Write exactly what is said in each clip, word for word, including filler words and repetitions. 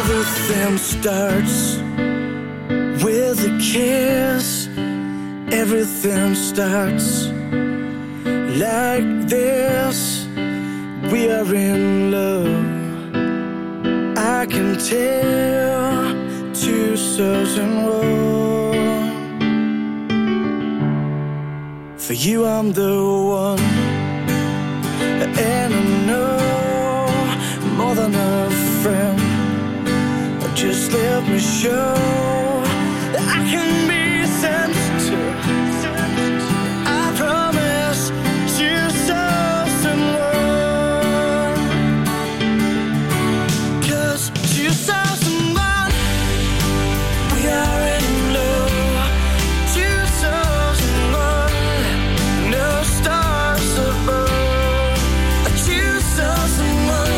Everything starts with a kiss. Everything starts like this. We are in love. I can tell two souls in one. For you I'm the one, and I know more than a friend. Just let me show that I can be sensitive. I promise to show someone. Cause to show someone we are in love. To show someone no stars above. To show someone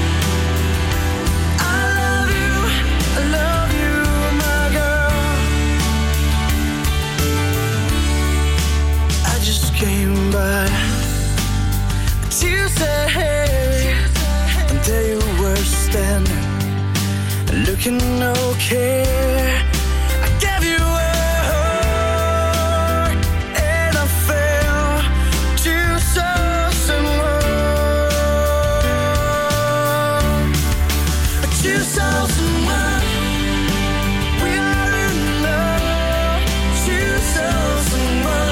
came by to say hey, and there you were standing, looking okay. I gave you a heart, and I fell to show someone, to show someone we are in love, to show someone.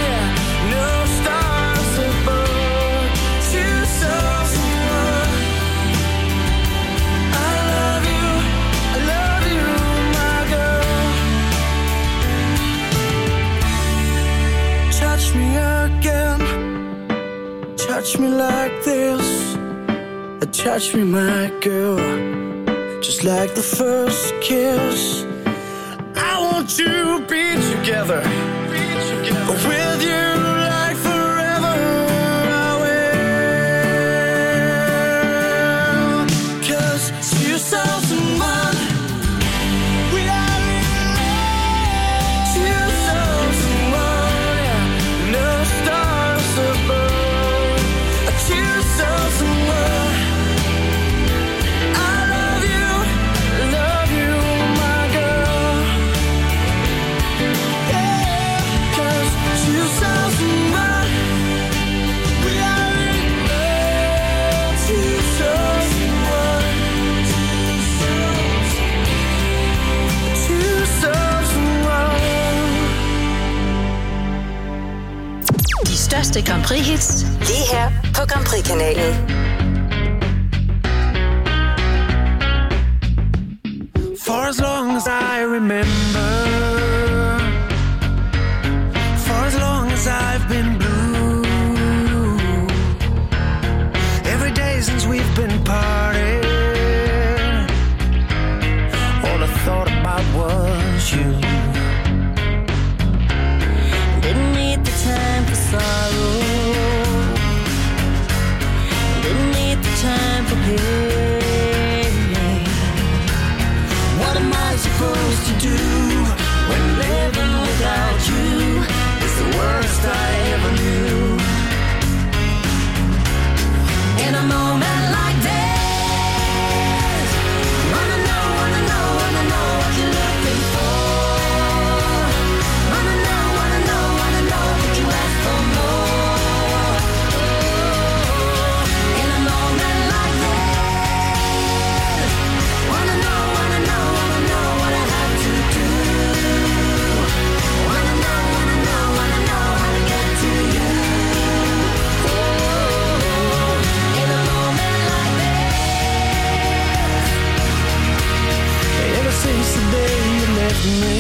Touch me like this, touch me, my girl, just like the first kiss. I want to be together, be together with you like forever. I will, cause you saw someone we are in love. You saw someone, yeah, no stars above. You saw someone. I love you, love you, my girl. Yeah, cause you saw someone we are in love. You saw someone. You saw someone. De største Grand Prix-hits lige her på Grand Prix-kanalen. For as long as I remember, for as long as I've been blue, every day since we've been parting, all I thought about was you. Didn't need the time for sorrow, time for pain. What am I supposed to do when living without you is the worst I ever knew? In a moment like this, wanna know, wanna know, wanna know what you're looking for. Wanna know, wanna know, wanna know what you ask for more. Since the day you left me,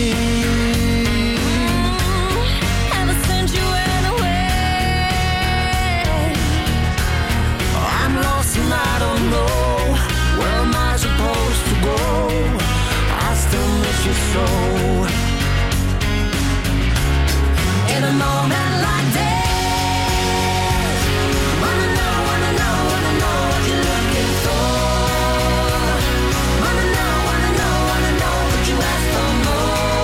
mm, ever since you went away, I'm lost and I don't know where am I supposed to go. I still miss you so. In a moment like this, wanna know, wanna know, wanna know what you're looking for. Wanna know, wanna know, wanna know what you ask for more.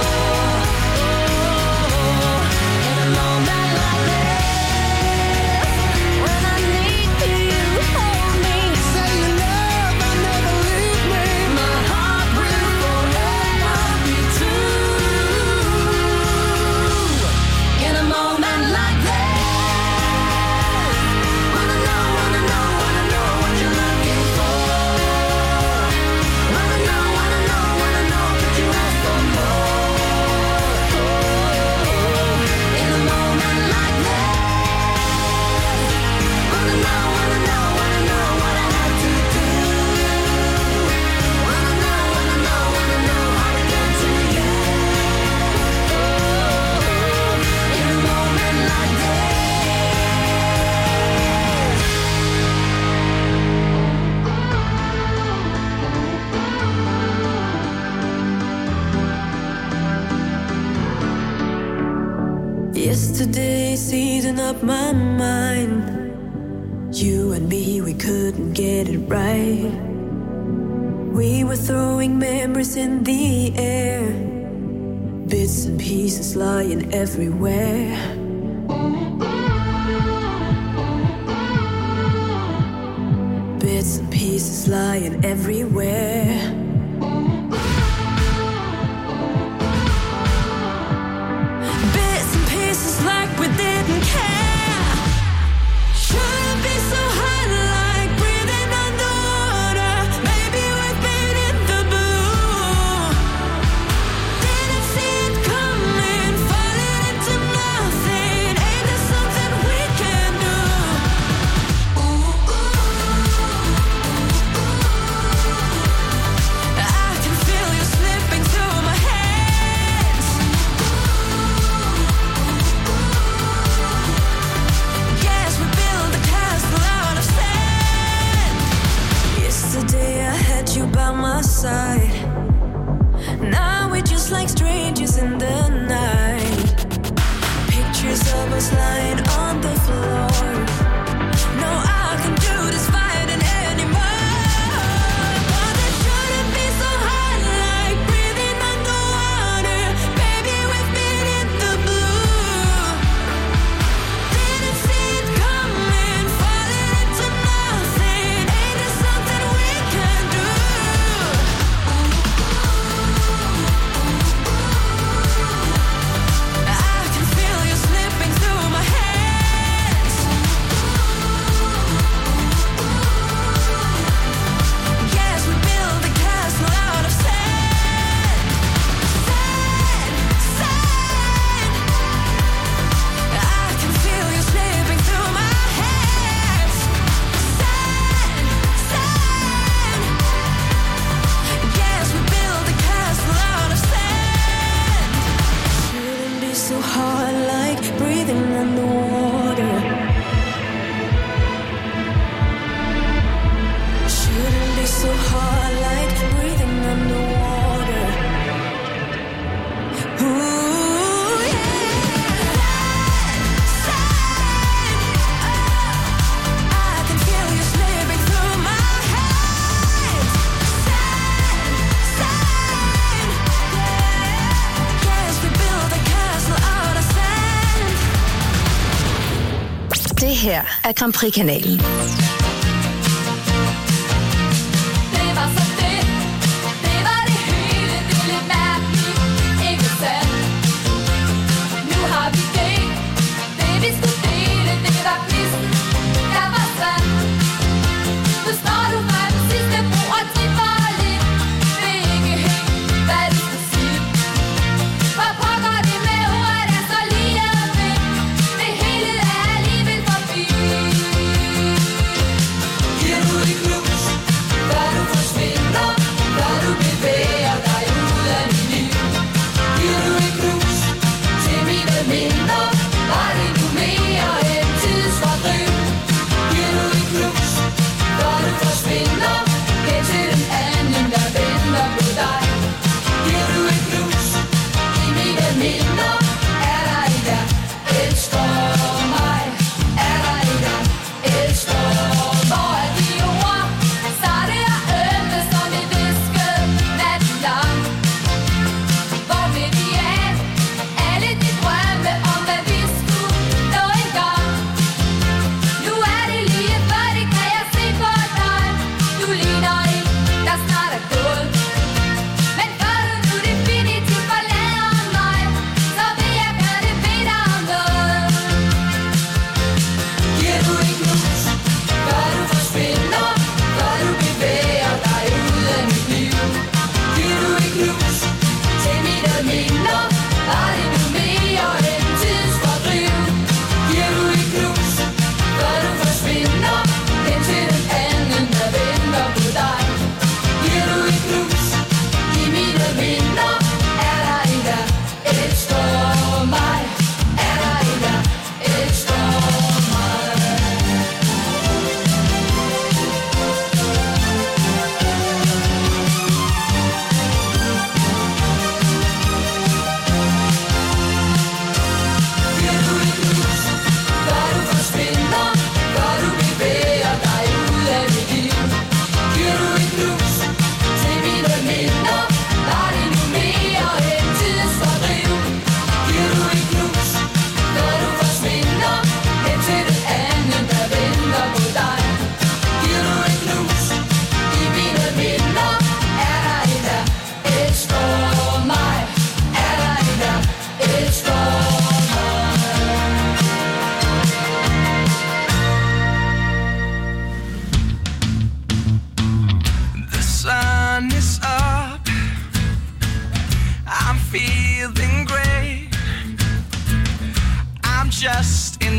Yesterday's eating up my mind. You and me, we couldn't get it right. We were throwing memories in the air, bits and pieces lying everywhere. Bits and pieces lying everywhere. Bits and pieces like we didn't care. Shouldn't be so hard like breathing underwater. Maybe we've been in the blue. Didn't see it coming, falling into nothing. Ain't there something we can do? I can feel you slipping through my hands. Yes, we built a castle out of sand. Yesterday I had you by my side. Now we're just like strangers in the night. Pictures of us lying on the floor. No, I can do this fighting anymore. But it shouldn't be so hard like breathing underwater. Baby, we've been in the blue. Didn't see it coming, falling into nothing. Ain't there something we can do? I can feel you slipping through my hands. Yes, we built a castle out of sand. Sand, sand. I can feel you slipping through my hands. Sand, sand. Yes, we built a castle out of sand. Shouldn't be so hard like breathing underwater. Shouldn't be so hard like breathing underwater. Ooh, yeah. Sand, I can feel you slipping through my hands. Sand, sand. Yes, we built a castle out of sand. Det her er Grand Prix-kanalen. Det var så det, det var det hele, det er lidt mærkeligt, ikke sandt? Nu har vi det, det vi skulle dele, det var quizzen, der var sand. Nu står du fra den sidste bro og tripper lidt, ved ikke helt, hvad du skal sige. Hvor pokker det med ordet er så lige ved, det hele er alligevel forbi.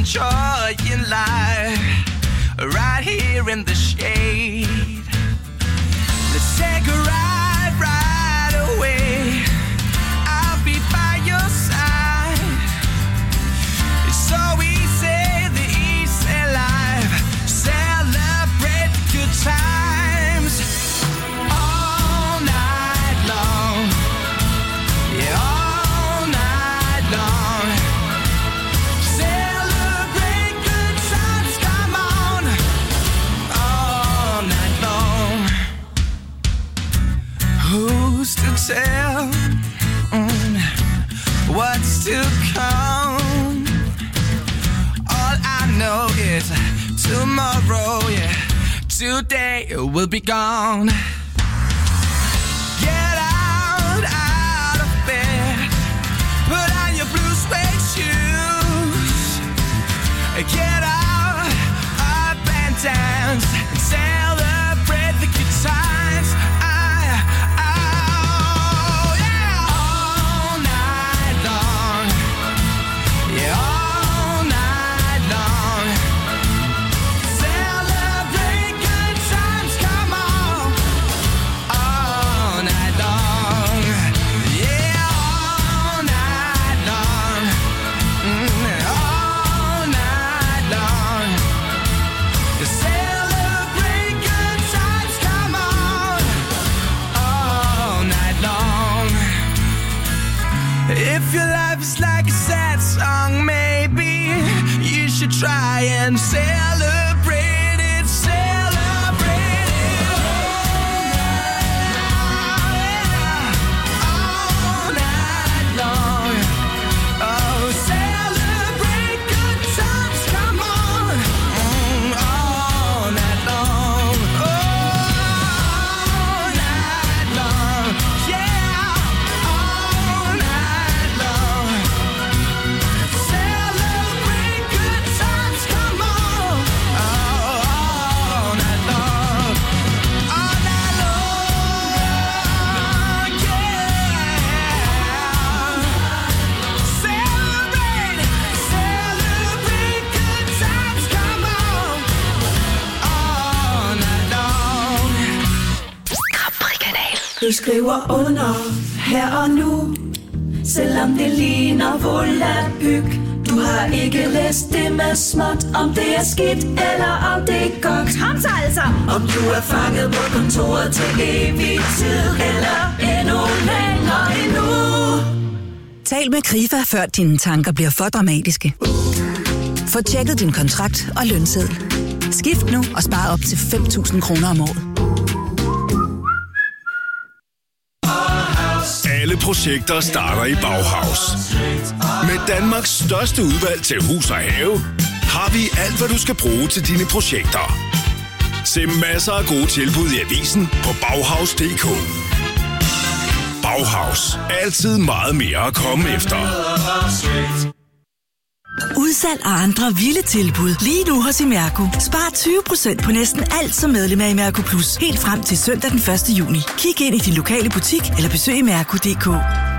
enjoying life right here in the shade. Let's take a ride right away. I'll be by your side. It's so easy, the easy life. Celebrate the good times all night long. Yeah, all night long. Celebrate good times, come on, all night long. Who's to tell mm, what's to come? All I know is tomorrow, yeah, today will be gone. Get out, out of bed, put on your blue suede shoes. Get out, up and dance, and celebrate the good times. I, oh, yeah, all night long. Yeah, all night long. Celebrate good times, come on. All night long. Yeah, all night long. Mm, all night long. Celebrate good times, come on. All night long. If your life is like a sad song, maybe you should try and celebrate it, celebrate it. All night long. Oh, celebrate good times, come on. Mm, all night long. All night long. Yeah, all night long. Celebrate good times, come on. Oh, all night long. All night long. Yeah. Celebrate, celebrate good times, come on. All night long. Du skriver under her og nu, selvom det ligner volapyk. Du har ikke læst det med småt, om det er skidt eller om det er godt. Kom så altså! Om du er fanget på kontoret til evig tid, eller endnu længere endnu. Tal med Krifa, før dine tanker bliver for dramatiske. Få tjekket din kontrakt og lønseddel. Skift nu og spar op til fem tusind kroner om året. Alle projekter starter i Bauhaus. Med Danmarks største udvalg til hus og have, har vi alt, hvad du skal bruge til dine projekter. Se masser af gode tilbud i avisen på Bauhaus punktum d k. Bauhaus. Altid meget mere at komme efter. Udsalg og andre vilde tilbud lige nu hos Imerco. Spar tyve procent på næsten alt som medlem af Imerco Plus. Helt frem til søndag den første juni. Kig ind i din lokale butik eller besøg imerco punktum d k.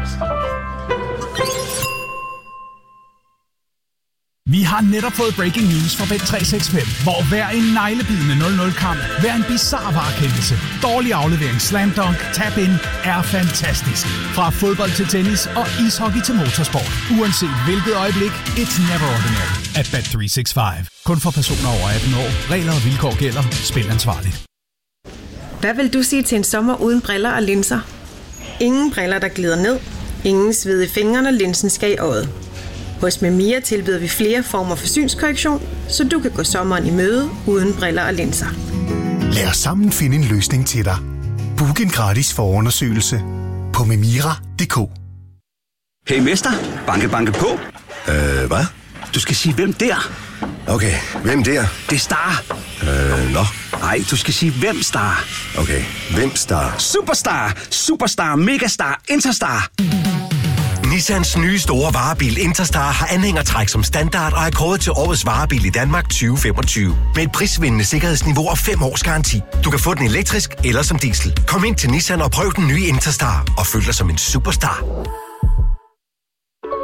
Vi har netop fået breaking news fra Bet tre seks fem, hvor hver en neglebidende nul nul-kamp, hver en bizarre varekendelse, dårlig aflevering, slam dunk, tap-in er fantastisk. Fra fodbold til tennis og ishockey til motorsport. Uanset hvilket øjeblik, it's never ordinary at Bet tre seks fem. Kun for personer over atten år. Regler og vilkår gælder. Spil ansvarligt. Hvad vil du sige til en sommer uden briller og linser? Ingen briller, der glider ned. Ingen sved i fingrene, og linsen skal i øjet. Hos Memia tilbyder vi flere former for synskorrektion, så du kan gå sommeren i møde uden briller og linser. Lad os sammen finde en løsning til dig. Book en gratis forundersøgelse på memira punktum d k. Hey mester, banke banke på. Øh, hvad? Du skal sige, hvem der? Okay, hvem der? Det er Star. Øh, nå. Nej, du skal sige, hvem Star. Okay, hvem Star? Superstar, Superstar, Megastar, Interstar. Nissans nye store varebil Interstar har anhængertræk som standard og er kåret til årets varebil i Danmark tyve femogtyve. Med et prisvindende sikkerhedsniveau og fem års garanti. Du kan få den elektrisk eller som diesel. Kom ind til Nissan og prøv den nye Interstar og føl dig som en superstar.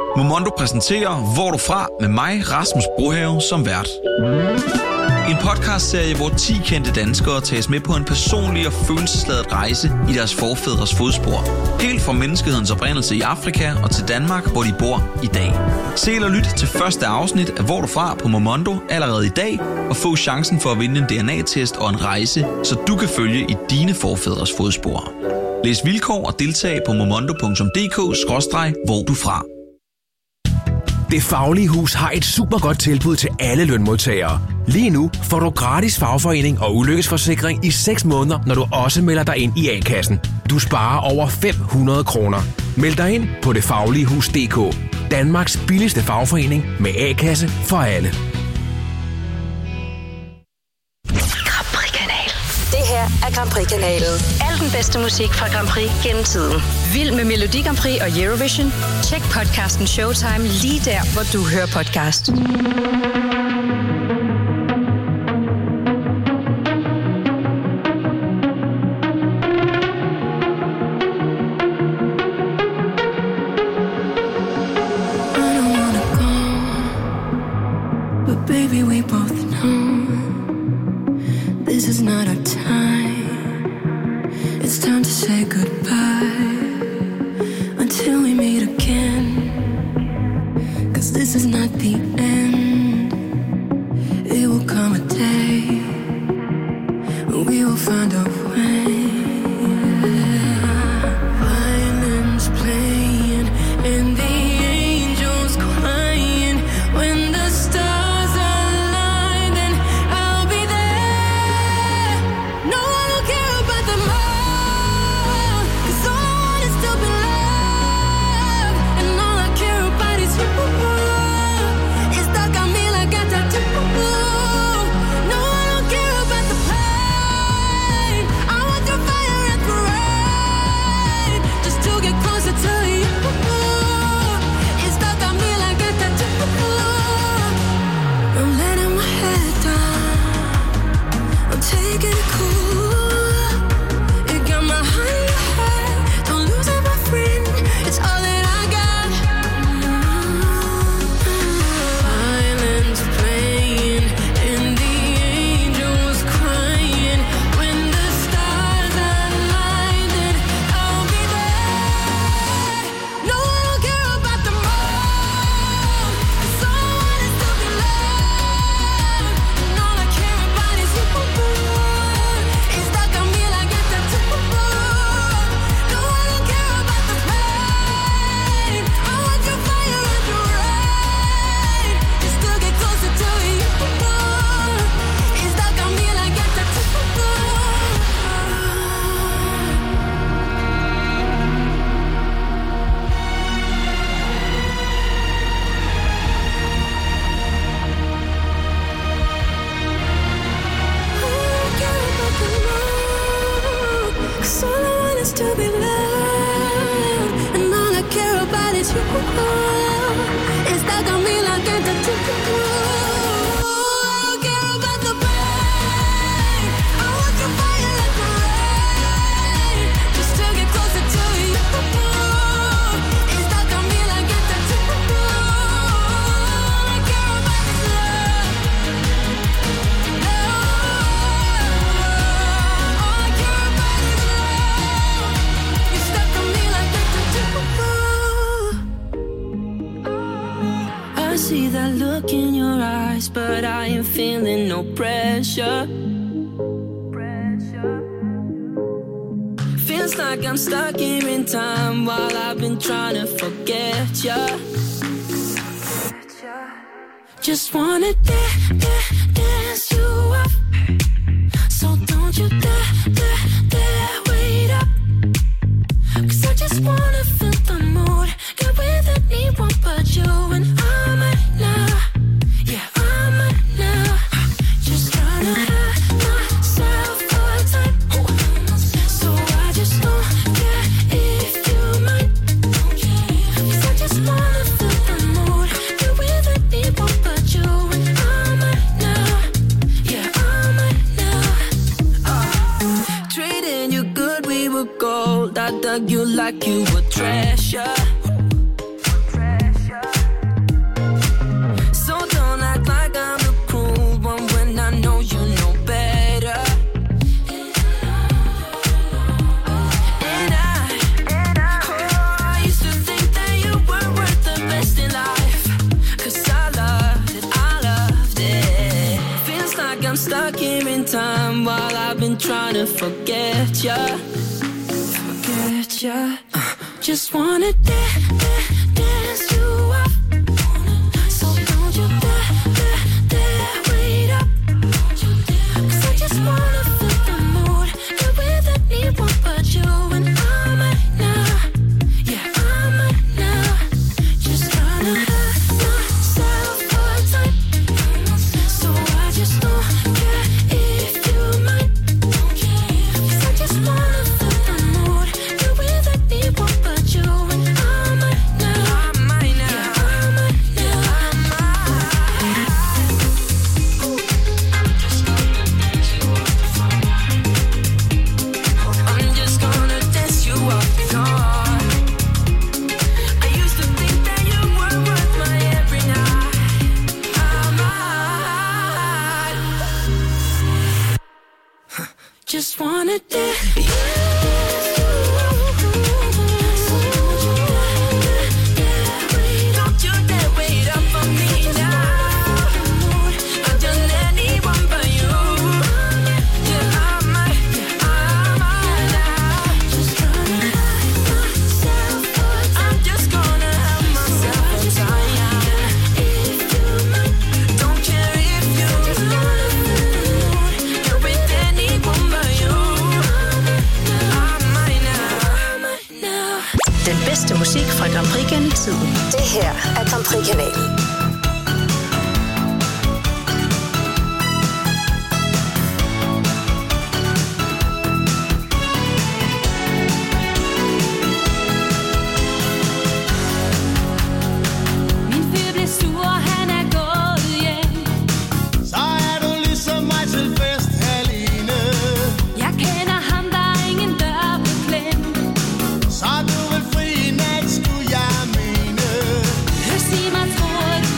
Momondo præsenterer Hvor er du fra? Med mig, Rasmus Brohave, som vært. En podcastserie, hvor ti kendte danskere tages med på en personlig og følelsesladet rejse i deres forfædres fodspor. Helt fra menneskehedens oprindelse i Afrika og til Danmark, hvor de bor i dag. Se eller lyt til første afsnit af Hvor er du fra? På Momondo allerede i dag, og få chancen for at vinde en D N A-test og en rejse, så du kan følge i dine forfædres fodspor. Læs vilkår og deltag på momondo punktum d k skråstreg hvor du fra. Det Faglige Hus har et super godt tilbud til alle lønmodtagere. Lige nu får du gratis fagforening og ulykkesforsikring i seks måneder, når du også melder dig ind i A-kassen. Du sparer over fem hundrede kroner. Meld dig ind på det faglige hus punktum d k. Danmarks billigste fagforening med A-kasse for alle. Det her er Grand Prix-kanalen. Al den bedste musik fra Grand Prix gennem tiden. Vild med Melodi Grand Prix og Eurovision? Tjek podcasten Showtime lige der, hvor du hører podcast. I'm stuck here in time while I've been trying to forget ya. Just wanna dance, dance, dance you up. So don't you dare, dare, dare wait up. Cause I just wanna feel the mood. Get with anyone but you. And I'm at now, yeah, I'm at now. Just trying to have myself a time. So I just don't care if you mind. Cause I just wanna feel the mood. Get with anyone but you. And I'm at now, yeah, I'm at now. uh, Treating you good, we were gold. I dug you like you were treasure. wanna forget ya, forget ya. Uh. Just wanna dance, dance you up. So don't you dare, dare, dare wait up. Cause I just wanna feel the mood. Get with anyone but you. And I might now, yeah, I might now. Just tryna have myself a time. So I just don't care if you mind. Cause I just wanna feel the mood. Get with anyone but you. And I might now, I might now, yeah, I might now, I might. I'm just gonna dance you off guard. I used to think that you were worth my every night. I might. Just wanna dance you. Don't you dare wait up for me now. I've done anyone but you. Yeah, I might, yeah, I might now. Just gonna have myself a time. I'm just gonna have myself a time. If you might, don't care if you just wanna feel the mood. You're with anyone but you. I might now, I might now. Den bedste musik fra Grand Prix gennem tiden. Det her er Grand Prix-kanalen. Min fyr blev sur, han er gået hjem. Så er du ligesom mig til fest, Helene. Jeg kender ham, der er ingen dør på klem. Så du vil fri i nat, skulle jeg mene. Hør, sig mig, tror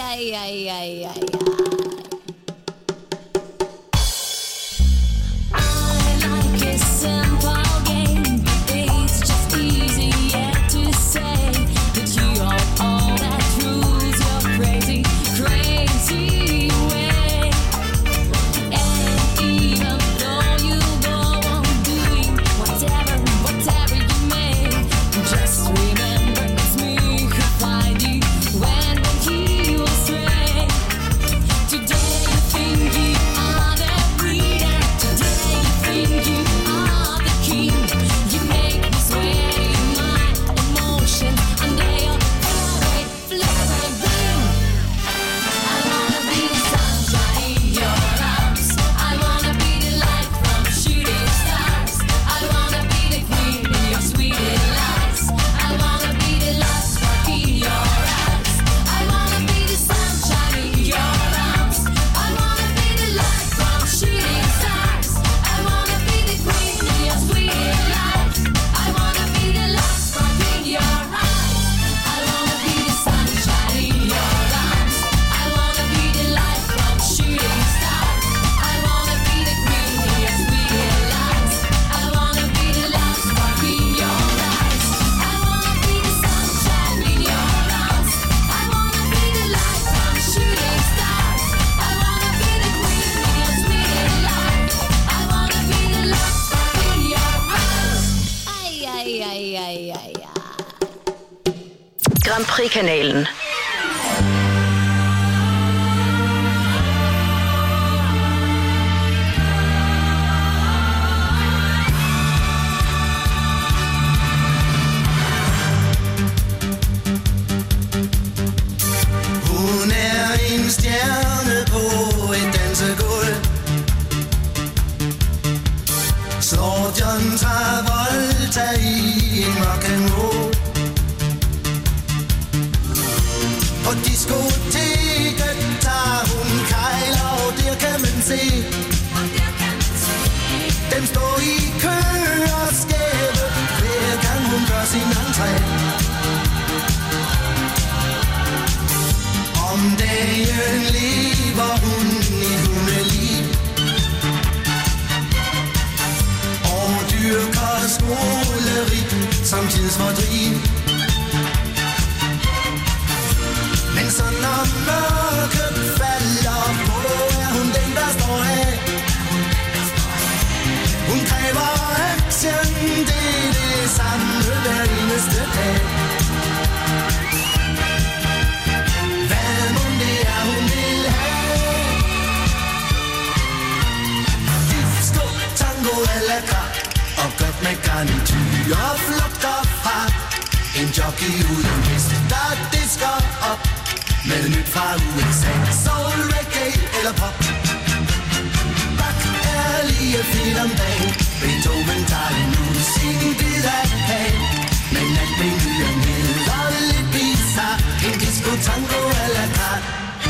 Ay, ay, ay, ay, ay. Grand Prix-kanalen. Hun er en stjerne på et dansegulv. Slår John Travolta i en rock'n'roll. På diskoteket tager hun kejler, og der kan man se dem står i kø og skæve, hver gang hun gør sin entré. Om dagen lever hun i hundeliv og dyrker skoleri som tidsfordriv. Men så når mørket falder på, er hun den, der står af. Hun kræver action, det er det samme hver eneste dag. Hvad mon det er, hun vil have? Disco, tango eller kar, og godt med garnityr og flugter fra en jockey uden hest, der disker op med nyt fra U S A. Soul, reggae eller pop. Bach er lige fedt om dagen. Beethoven tager nu sin bid af kagen. Men alt menuen hedder lidt bizarre. En disco, tango eller kart.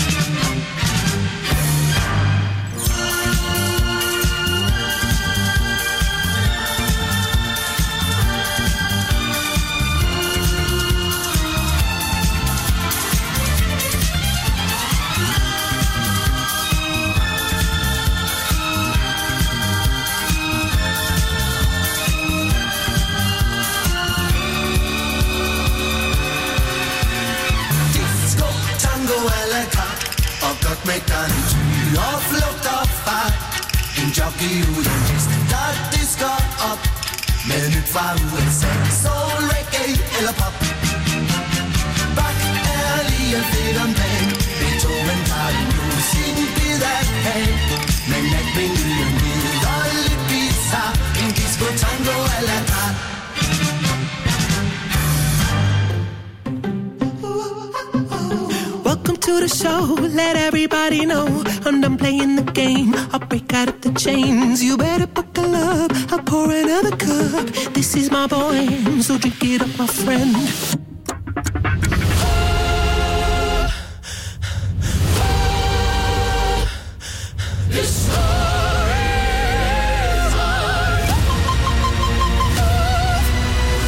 Med garnityr og flugter fra en jockey uden hest, der disker op med nyt fra U S A. Soul, reggae eller pop. Bach er lige fedt om dagen. Beethoven tager nu sin bid af kagen. Men natmenuen hedder lidt bizarre. En disco, tango eller kart. To the show, let everybody know I'm done playing the game. I'll break out of the chains. You better buckle up, I'll pour another cup. This is my boy, so drink it up, my friend.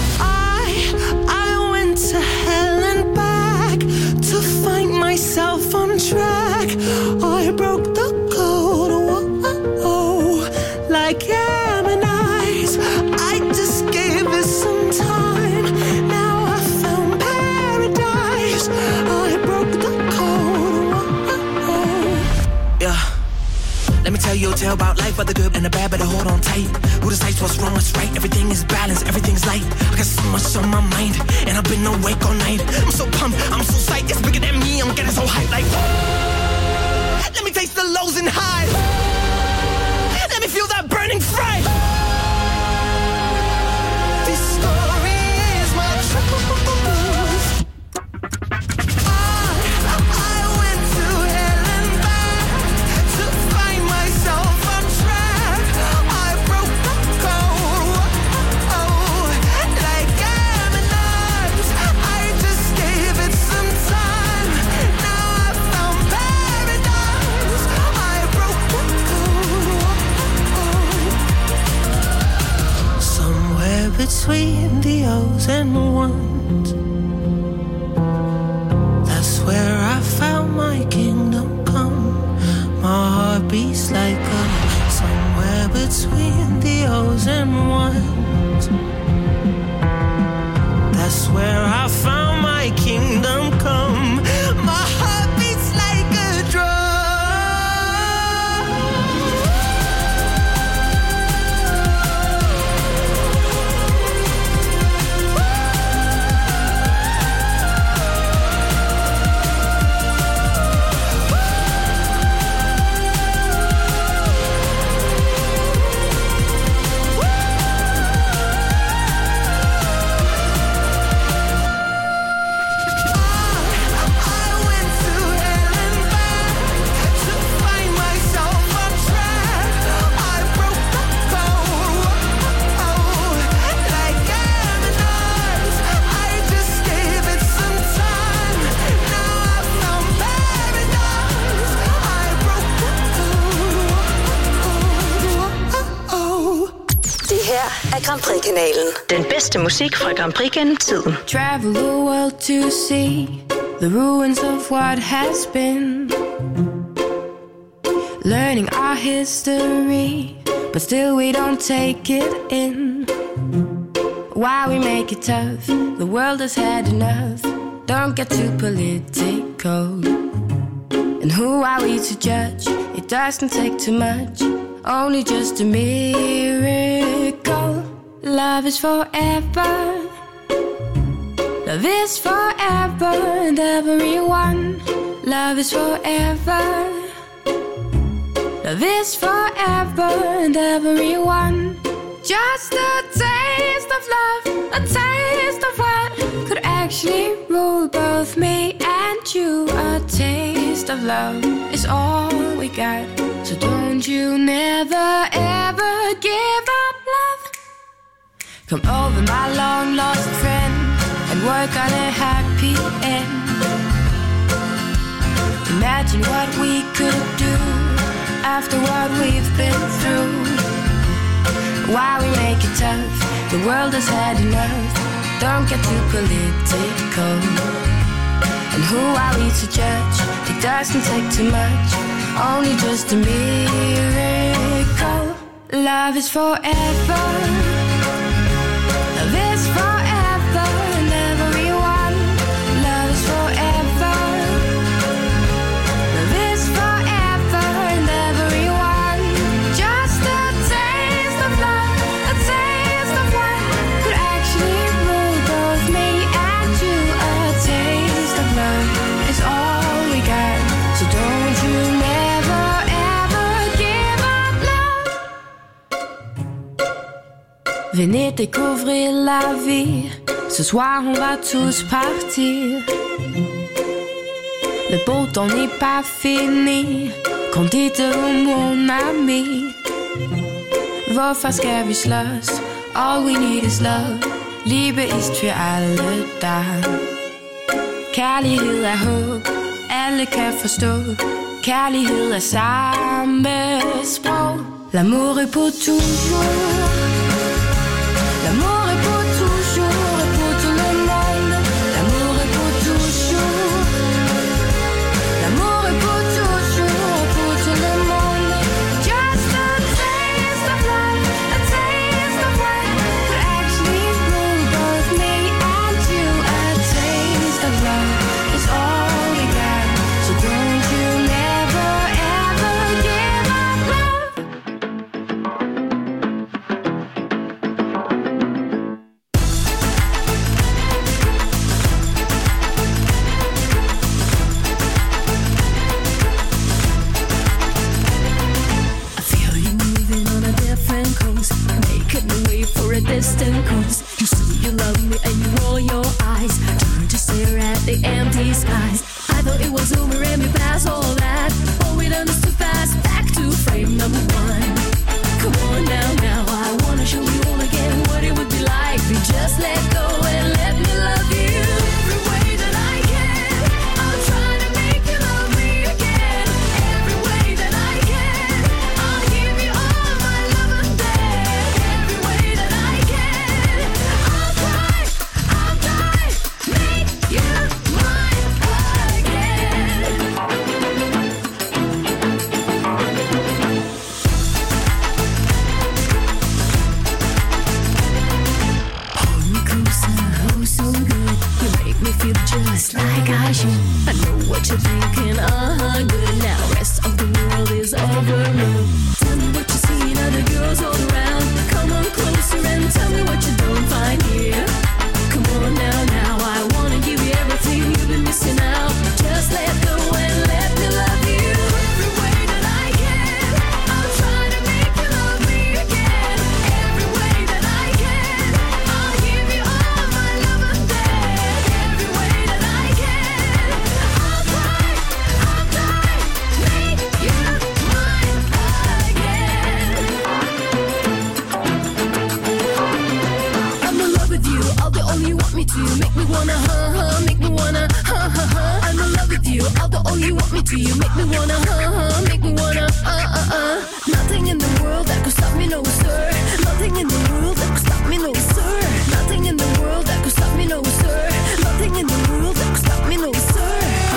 I, I went to hell and back to find myself myself on track. I broke the code. Whoa, like Gemini's. I just gave it some time. Now I found paradise. I broke the code. Whoa. Yeah. Let me tell you a tale about life, but the good and the bad, better hold on tight. Who decides what's wrong, what's right? Everything is balanced, everything's light. I got so much on my mind, and I've been awake all night. I'm so pumped, I'm so psyched, it's bigger than me, I'm getting so hyped like oh. Let me taste the lows and highs. Let me feel that burning fright. This story is my truth. Between the O's and the ones, that's where I found my kingdom come. My heart beats like a somewhere between the O's and ones. That's where I found my kingdom come. My heart beats like a drum. Grand Prix-kanalen. Den bedste musik fra Grand Prix gennem tiden. Travel the world to see the ruins of what has been. Learning our history, but still we don't take it in. Why we make it tough? The world has had enough. Don't get too political. And who are we to judge? It doesn't take too much. Only just a miracle. Love is forever. Love is forever and everyone. Love is forever. Love is forever and everyone. Just a taste of love, a taste of what could actually rule both me and you. A taste of love is all we got. So don't you never ever give up love. Come over, my long lost friend, and work on a happy end. Imagine what we could do after what we've been through. Why we make it tough? The world has had enough. Don't get too political. And who are we to judge? It doesn't take too much. Only just a miracle. Love is forever. Love is forever and everyone. Love is forever. Love is forever and everyone. Just a taste of love, a taste of what could actually rule both me and you. A taste of love is all we got. So don't you never ever give up love. Venez découvrir la vie. Ce soir on va tous partir. Le beau temps n'est pas fini. Kom dit du mon ami. Hvorfor skal vi slås? All we need is love. Liebe ist für alle da. Kærlighed er håb. Alle kan forstå. Kærlighed er samme sprog. L'amour est pour toujours. L'amour est pour toujours et pour tout le monde. L'amour est pour toujours. L'amour Do you make me wanna, huh, huh, make me wanna, uh, uh, uh. Nothing in the world that could stop me, no sir. Nothing in the world that could stop me, no sir. Nothing in the world that could stop me, no sir. Nothing in the world that could stop me, no sir.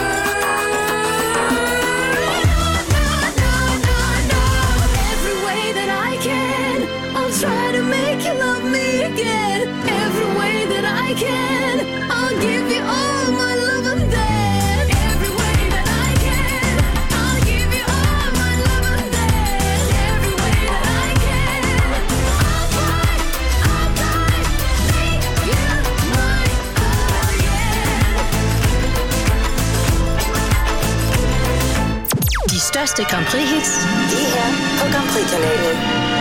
Every way that I can, I'll try to make you love me again. Every way that I can, I'll give you all my love and then. Every way that I can, I'll give you all my love and then. Every way that I can, I'll try, I'll try, make you mine again. De største Grand Prix-hits, det er her på Grand Prix-kanalen.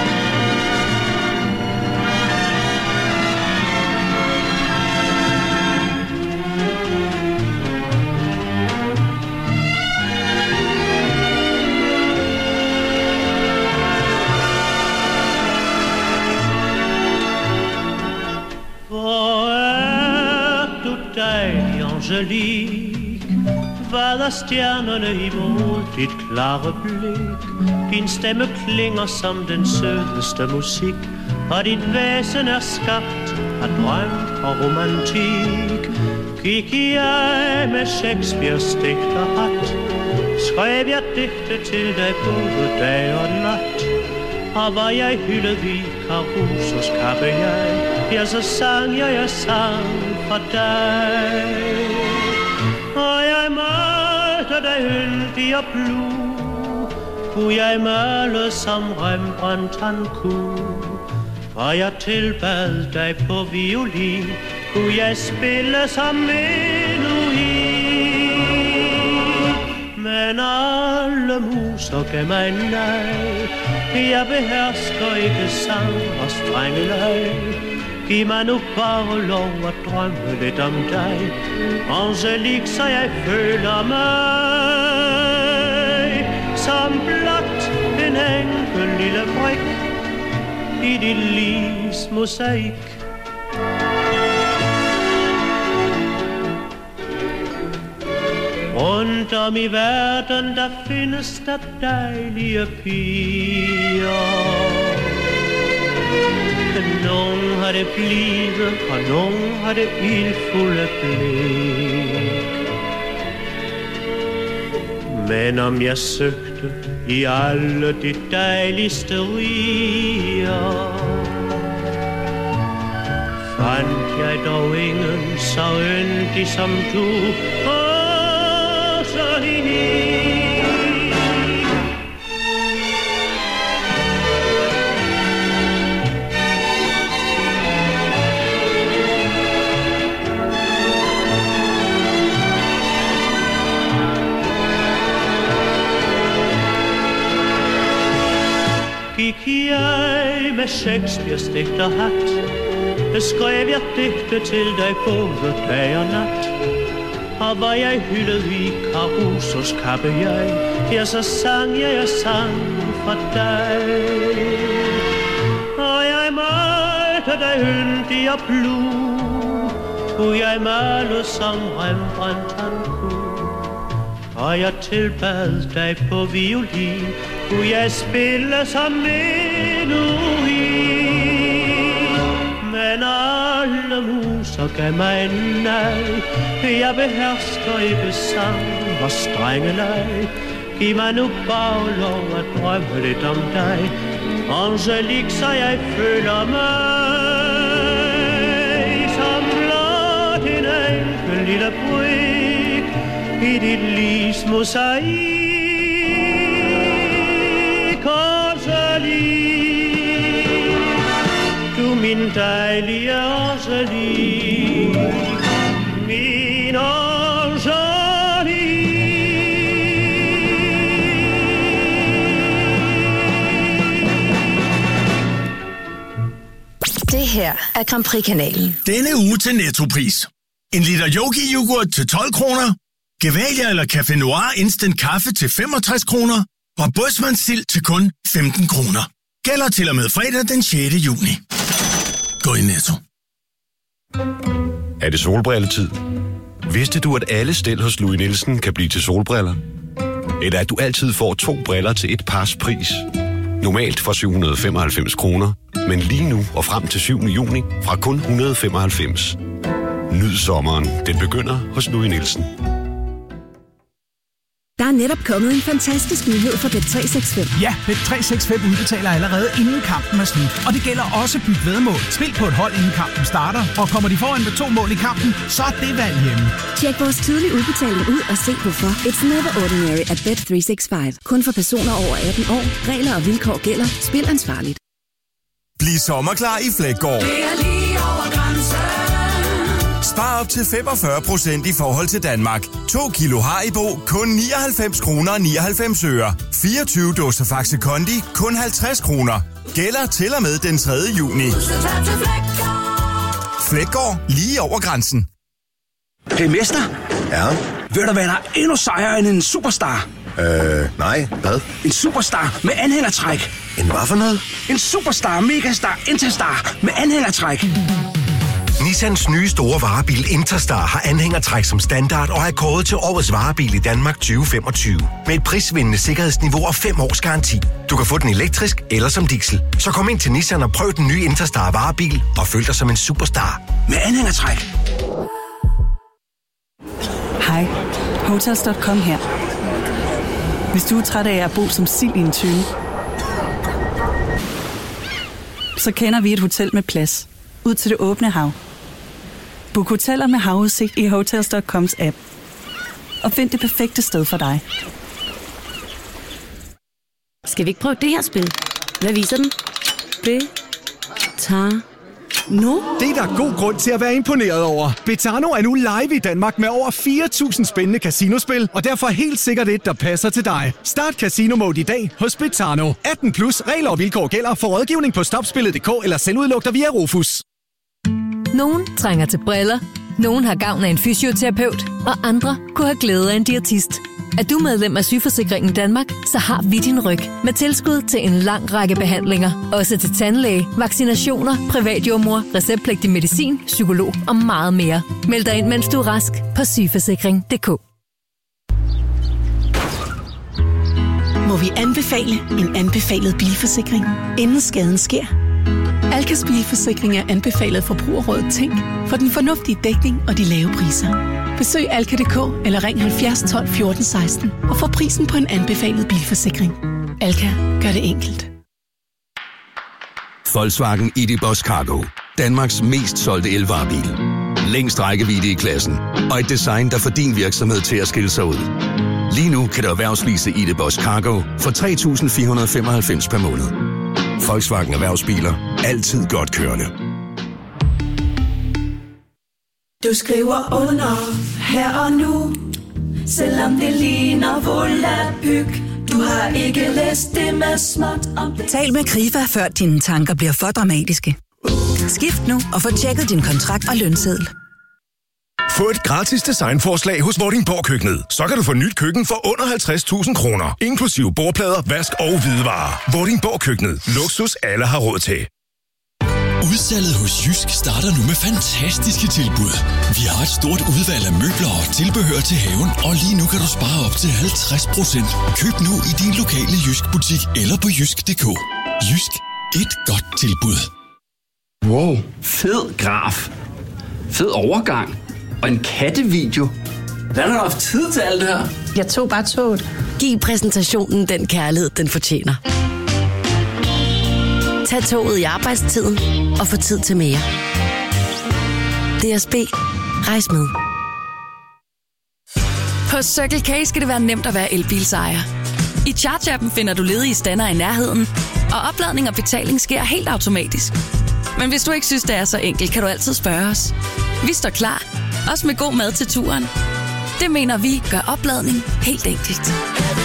Angelique, vader stjernerne imod dit klare blik. Din stemme klinger som den sødeste musik, og dit væsen er skabt af drøm og romantik. Gik jeg med Shakespeares digterhat, skrev jeg digte til dig både dag og nat. Og var jeg hyldet i Carusos kappe jeg, ja, så sang jeg, jeg sang for dig. Og jeg malte dig yndig og blue, kunne jeg male som Rembrandt han kunne. Og jeg tilbad dig på violin, kunne jeg spille som melodi. Men alle muser gav mig nej, jeg behersker ikke sang og strenge leg. Giv mig nu bare lov at drømme lidt om dig, Angelique, så jeg føler mig som blot en enkel lille brik i dit livs mosaik. Rundt om i verden, der findes der dejlige piger. Nogen har det blide, og nogen har det ildfulde blik. Men om jeg søgte i alle de dejligste riger, fandt jeg dog ingen så yndig som du. Gik jeg med Shakespeares digterhat, skrev jeg digte til dig både dag og nat. Og var jeg hyldet i Carusos kappe jeg, ja, så sang jeg, jeg sang for dig. Og jeg malte dig yndig og blue, kunne jeg male som Rembrandt han kunne. Og jeg tilbad dig på violin, kunne jeg spille som melodi. Men alle muser gav mig nej, jeg behersker ikke sang og strenge leg. Giv mig nu bare lov at drømme lidt om dig, Angelique, så jeg føler mig som blot en enkel lille brik i dit livs mosaik. Angelique, du min dejlige Angelique, min Angelique. Det her er Grand Prix-kanalen. Denne uge til Nettopris. En liter Yogi-yoghurt til tolv kroner. Gevalia eller Café Noir Instant Kaffe til femogtres kroner. Og bådsmandssild til kun femten kroner. Gælder til og med fredag den sjette juni. Gå i Netto. Er det solbrilletid? Vidste du, at alle stel hos Louis Nielsen kan blive til solbriller? eller at du altid får to briller til et pars pris. Normalt for syv hundrede og femoghalvfems kroner, men lige nu og frem til syvende juni fra kun et hundrede og femoghalvfems. Nyd sommeren. Den begynder hos Louis Nielsen. Der er netop kommet en fantastisk nyhed for Bet tre seks fem. Ja, Bet tre seks fem udbetaler allerede inden kampen er slut. Og det gælder også byt væddemål. Spil på et hold inden kampen starter, og kommer de foran med to mål i kampen, så er det valg hjemme. Tjek vores tidlige udbetaling ud og se hvorfor. It's never ordinary at Bet tre seks fem. Kun for personer over atten år. Regler og vilkår gælder. Spil ansvarligt. Bliv sommerklar i Flækgaard. Det er lige over grænsen. Spar op til femogfyrre procent i forhold til Danmark. to kilo Haribo, kun nioghalvfems kroner og nioghalvfems øre. fireogtyve dåser Faxe Kondi, kun halvtreds kroner. Gælder til og med den tredje juni. Flækgaard, lige over grænsen. Hey, mester. Ja? Ved du, hvad der er endnu sejere end en superstar? Øh, nej. Hvad? En superstar med anhængertræk. En hvad for noget? En superstar, megastar, interstar med anhængertræk. Nissans nye store varebil Interstar har anhængertræk som standard og er kåret til årets varebil i Danmark tyve femogtyve. Med et prisvindende sikkerhedsniveau og fem års garanti. Du kan få den elektrisk eller som diesel. Så kom ind til Nissan og prøv den nye Interstar varebil og føl dig som en superstar. Med anhængertræk. Hej, Hotels punktum com her. Hvis du er træt af at bo som sild i en tønde, så kender vi et hotel med plads ud til det åbne hav. Book hoteller med havudsigt i Hotels punktum coms app. Og find det perfekte sted for dig. Skal vi ikke prøve det her spil? Hvad viser den? Det tager nu. Det er der god grund til at være imponeret over. Betano er nu live i Danmark med over fire tusind spændende casinospil, og derfor helt sikkert et, der passer til dig. Start Casino Mode i dag hos Betano. atten plus regler og vilkår gælder. For rådgivning på stopspillet punktum d k eller selvudlugter via Rufus. Nogen trænger til briller, nogen har gavn af en fysioterapeut, og andre kunne have glæde af en diætist. Er du medlem af Sygeforsikringen Danmark, så har vi din ryg med tilskud til en lang række behandlinger. Også til tandlæge, vaccinationer, privatjordmor, receptpligtig medicin, psykolog og meget mere. Meld dig ind, mens du er rask på sygeforsikring punktum d k. Må vi anbefale en anbefalet bilforsikring, inden skaden sker? Alkas bilforsikring er anbefalet forbrugerrådet Tænk for den fornuftige dækning og de lave priser. Besøg alka punktum d k eller ring halvfjerds tolv fjorten seksten og få prisen på en anbefalet bilforsikring. Alka gør det enkelt. Volkswagen I D Boss Cargo. Danmarks mest solgte elvarebil. Længst rækkevidde i klassen. Og et design, der får din virksomhed til at skille sig ud. Lige nu kan du erhvervslease I D Boss Cargo for tre tusind fire hundrede og femoghalvfems per måned. Volkswagen Erhvervsbiler. Altid godt kørende. Du skriver under her og nu, selvom det ligner volapyk. Du har ikke læst det med småt om det. Tal med Krifa, før dine tanker bliver for dramatiske. Skift nu og få tjekket din kontrakt og lønseddel. Få et gratis designforslag hos Vordingborg Køkkenet. Så kan du få nyt køkken for under halvtreds tusind kroner. Inklusive bordplader, vask og hvidevarer. Vordingborg Køkkenet. Luksus alle har råd til. Udsalget hos Jysk starter nu med fantastiske tilbud. Vi har et stort udvalg af møbler og tilbehør til haven, og lige nu kan du spare op til halvtreds procent. Køb nu i din lokale Jysk butik eller på jysk punktum d k. Jysk. Et godt tilbud. Wow, fed graf. Fed overgang. Og en kattevideo. Hvordan har du haft tid til alt det her? Jeg tog bare toget. Giv præsentationen den kærlighed, den fortjener. Tag toget i arbejdstiden og få tid til mere. D S B. Rejs med. På Circle K skal det være nemt at være elbilsejer. I Charge-appen finder du ledige stander i nærheden, og opladning og betaling sker helt automatisk. Men hvis du ikke synes, det er så enkelt, kan du altid spørge os. Vi står klar, også med god mad til turen. Det mener vi gør opladning helt enkelt.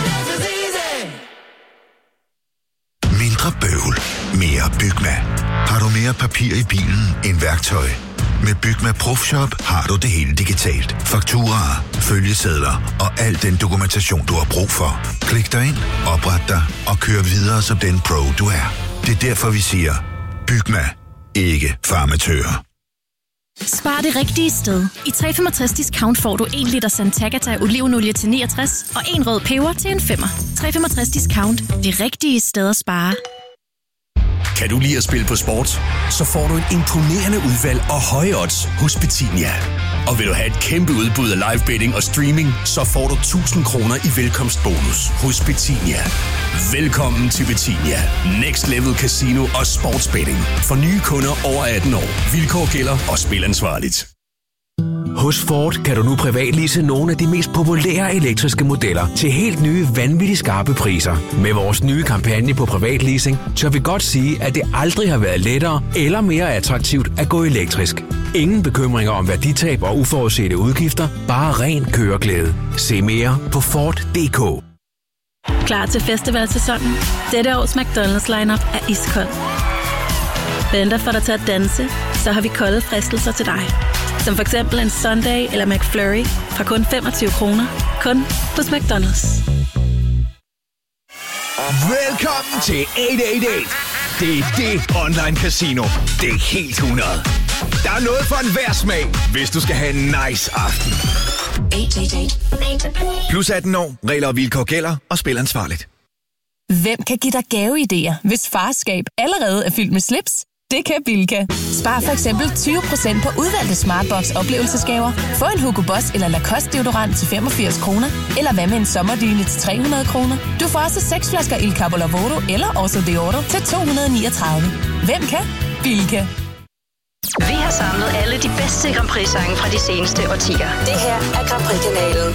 Mindre bøvl, mere Bygma. Har du mere papir i bilen end værktøj? Med Bygma Profshop har du det hele digitalt. Fakturaer, følgesedler og al den dokumentation, du har brug for. Klik dig ind, opret dig og kør videre som den pro, du er. Det er derfor, vi siger, Bygma. Ikke farmatører. Spar det rigtige sted. I tre komma femogtres discount får du en liter Santagata olivenolie til niogtres og en rød peber til en femmer. tre komma femogtres discount. Det rigtige sted at spare. Kan du lide at spille på sport? Så får du et imponerende udvalg og høje odds hos Betinia. Og vil du have et kæmpe udbud af live betting og streaming, så får du tusind kroner i velkomstbonus hos Betinia. Velkommen til Betinia. Next Level Casino og Sportsbetting. For nye kunder over atten år. Vilkår gælder og spil ansvarligt. Hos Ford kan du nu privatlease nogle af de mest populære elektriske modeller til helt nye, vanvittigt skarpe priser. Med vores nye kampagne på privatleasing, tør vi godt sige, at det aldrig har været lettere eller mere attraktivt at gå elektrisk. Ingen bekymringer om værditab og uforudsete udgifter, bare ren køreglæde. Se mere på Ford punktum d k. Klar til festivalsæsonen? Dette års McDonald's lineup er iskold. Venter for dig til at danse, så har vi kolde fristelser til dig. Som for eksempel en Sunday eller McFlurry fra kun femogtyve kroner. Kun hos McDonald's. Velkommen til otte otte otte. Det er det online casino. Det er helt hundrede. Der er noget for enhver smag, hvis du skal have en nice aften. Plus atten år. Regler og vilkår gælder, og spil ansvarligt. Hvem kan give dig gaveidéer, hvis farskab allerede er fyldt med slips? Det kan Bilka. Spar for eksempel tyve procent på udvalgte Smartbox oplevelsesgaver. Få en Hugo Boss eller Lacoste deodorant til femogfirs kroner. Eller hvad med en sommerdyne til tre hundrede kroner. Du får også seks flasker Il Capo Lavoro eller Oso Deodoro til to hundrede og niogtredive. Hvem kan? Bilka. Vi har samlet alle de bedste Grand Prix-sange fra de seneste årtier. Det her er Grand Prix-kanalen.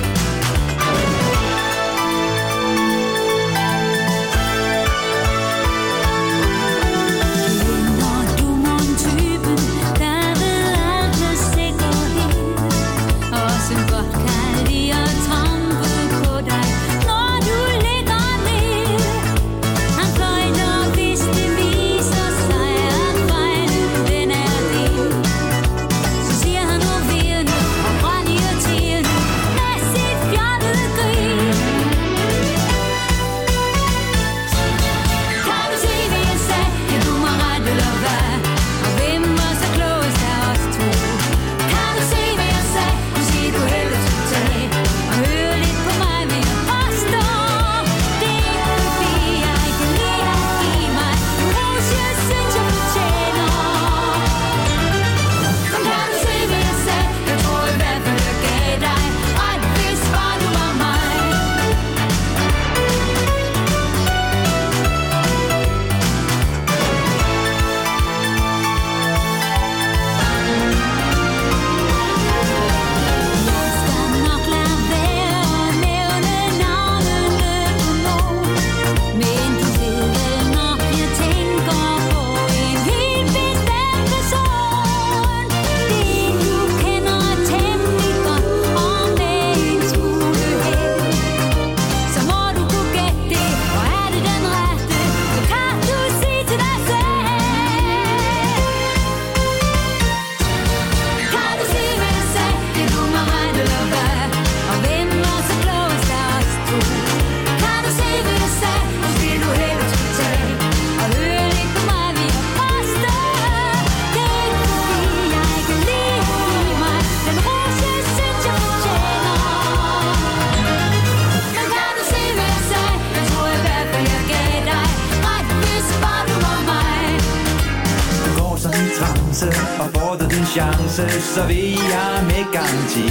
Så vil jeg med garanti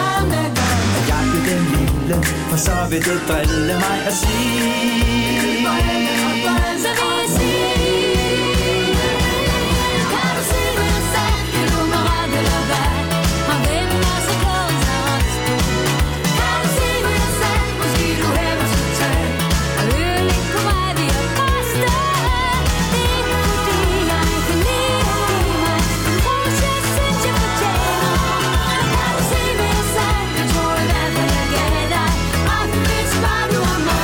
at jagte den lille, for så vil det drille mig at sige. Så vil jeg sige. Kan du se, hvad jeg sagde? Kan du mig ret eller hvad? Og hvem er så klog som os to? Kan du se, hvad jeg sagde? Måske du heller skulle tage og høre lidt på mig, vi er faste. Det er ikke fordi jeg kan lide at give mig en ros, jeg synes jeg fortjener. Kan du se, hvad jeg sagde? Jeg tror i hvert fald jeg gav dig, og hvis bare du er mig.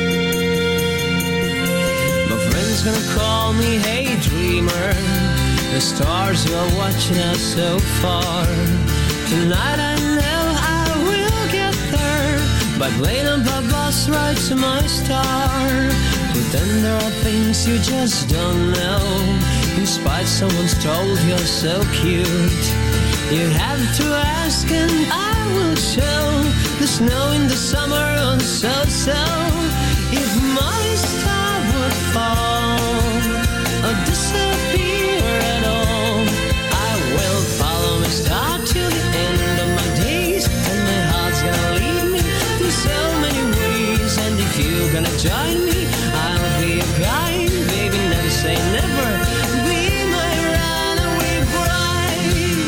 My friends gonna call me hey dreamer, the stars are watching us so far. Tonight I know I will get there, but wait on the bus ride to my star. But then there are things you just don't know. In spite someone's told you're so cute, you have to ask and I will show. The snow in the summer on so-so. If my star would fall or disappear at all, I will follow my star till the end of my days. And my heart's gonna lead me through so many ways. And if you're gonna join me, I'll be your guide. Baby, never say never. Be my runaway bride.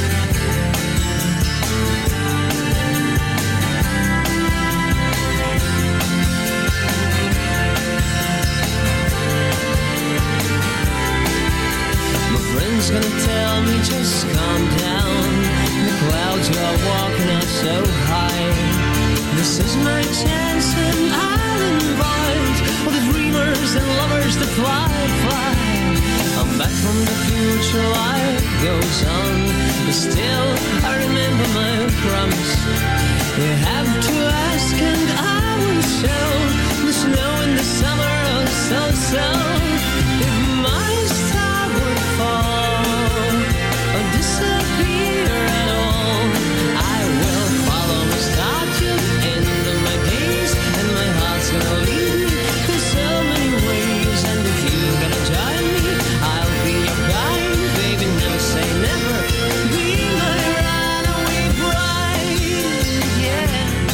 My friend's gonna tell me just calm down. The clouds are walking up so high. This is my chance and I'll invite all the dreamers and lovers that fly, fly. I'm back from the future, life goes on, but still I remember my promise. You have to ask and I will show. The snow in the summer, oh so, so. If my star would fall or disappear at all, I will follow my star till the end of my days. And my heart's gonna lead me through so many ways. And if you're gonna join me, I'll be your guide. Baby, never say never. Be my runaway bride, yeah.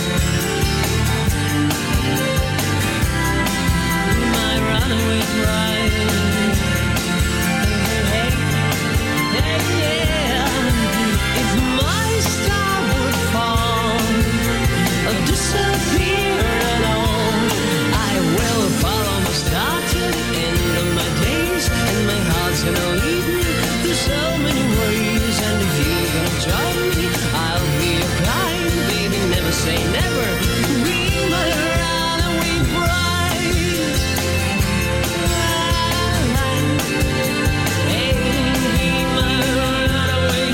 Be my runaway bride. Hey, hey, hey, yeah. If my star would fall or disappear at all, I will follow my star till the end of my days. And my heart's gonna lead me through so many ways. And if you're gonna join me, I'll be your guide. Baby, never say never. Be my runaway bride. Hey, be my runaway.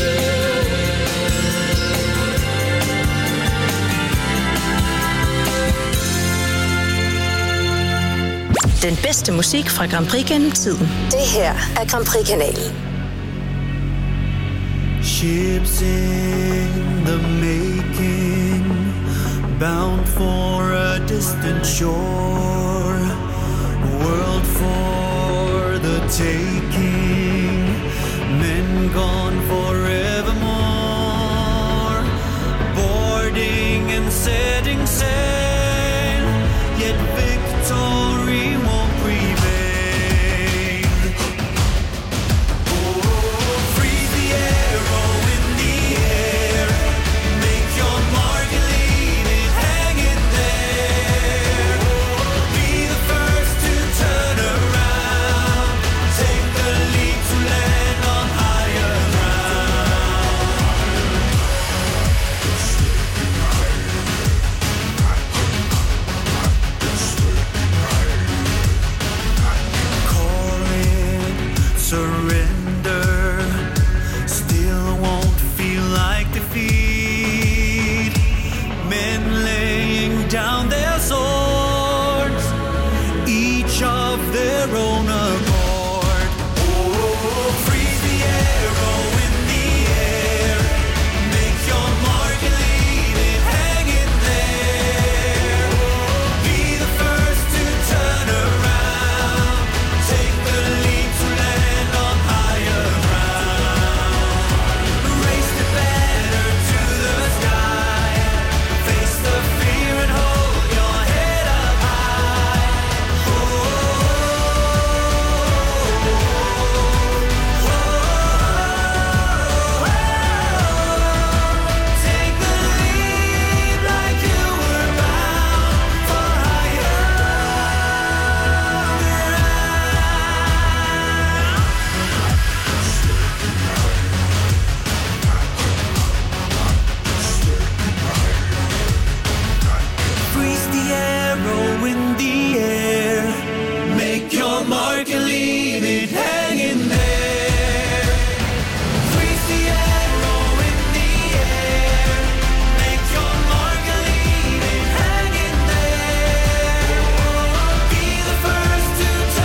Den bedste musik fra Grand Prix gennem tiden. Det her er Grand Prix-kanalen. Ships in the making, bound for a distant shore, world for the taking, men gone forevermore, boarding and setting sail, yet victory won't prevail. Freeze the arrow in the air, make your mark and leave it hanging there. Be the first to turn around, take the leap to land on higher surrender, still won't feel like defeat. Men laying down their